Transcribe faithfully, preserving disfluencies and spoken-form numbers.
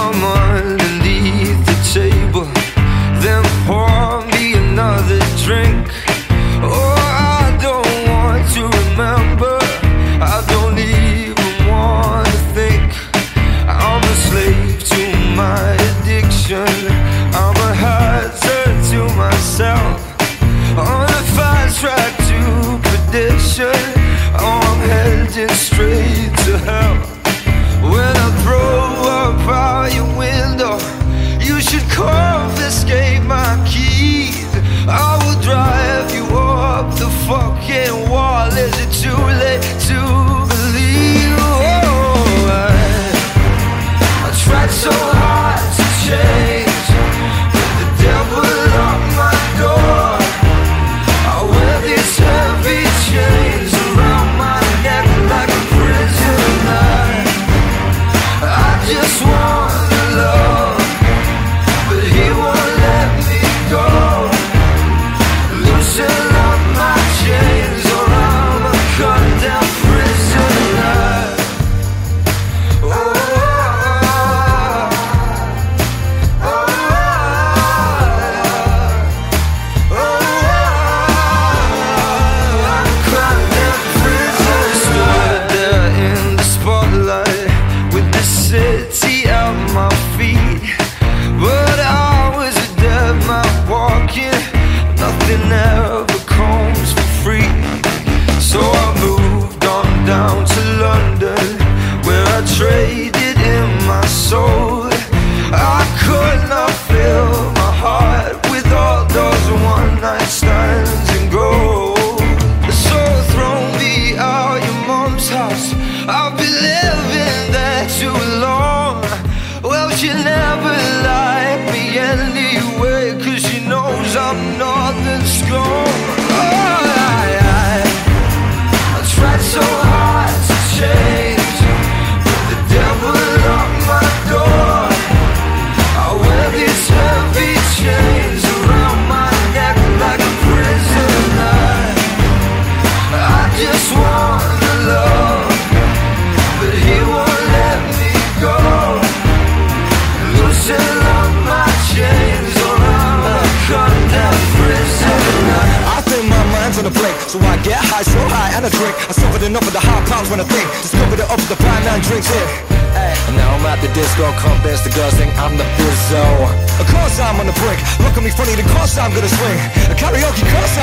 from underneath the table, then pour me another drink. Oh, I don't want to remember, I don't even want to think. I'm a slave to my addiction, I'm a hazard to myself, on a fast track to perdition. Oh, I'm heading straight to hell. When I throw up out your window, you should confiscate my keys. I will drive you up the fucking wall. Is it too late to believe? Oh, I, I tried so hard to change, but the devil locked my door. I wear these heavy chains around my neck like a prisoner. I just wanna love, but he won't let me go. Loosen up my chains or I'm a cut-down prisoner. Oh, oh, oh, oh, I'm a cut-down prisoner. Stood there in the spotlight with the city at my feet, but I was a dead man walking. Nothing ever comes for free, so I moved on down to London, where I traded in my soul. I could not fill my heart with all those one-night stands and gold. So throw me out your mom's house, I've been living there too long. Well, she never liked me anyway, cause she knows I'm nothing strong. Oh, I, I, I tried so hard to change, but the devil locked my door. I wear these heavy chains around my neck like a prisoner. I just wanna love, but he won't let me go. Loosen up my chains or I'm a cut-down prisoner. I think my mind's on a break, so I get high, so high and I drink. I suffered enough of the hard pounds when I think. Discovered it up with the brand nine drinks in. Hey. And now I'm at the disco, convinced the girls think I'm the bizzo. Of course I'm on the brink, look at me funny, of course I'm gonna swing. A karaoke course